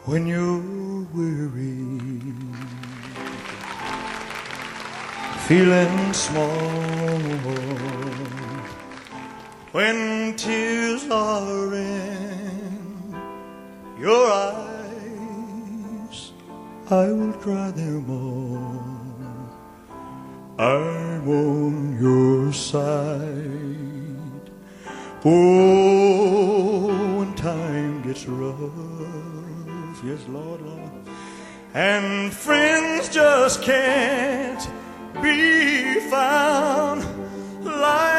when you're weary, feeling small, when tears are in your eyes, I will dry them all. I'm on your side. Oh, when time gets rough, yes, Lord, Lord, and friends just can't be found like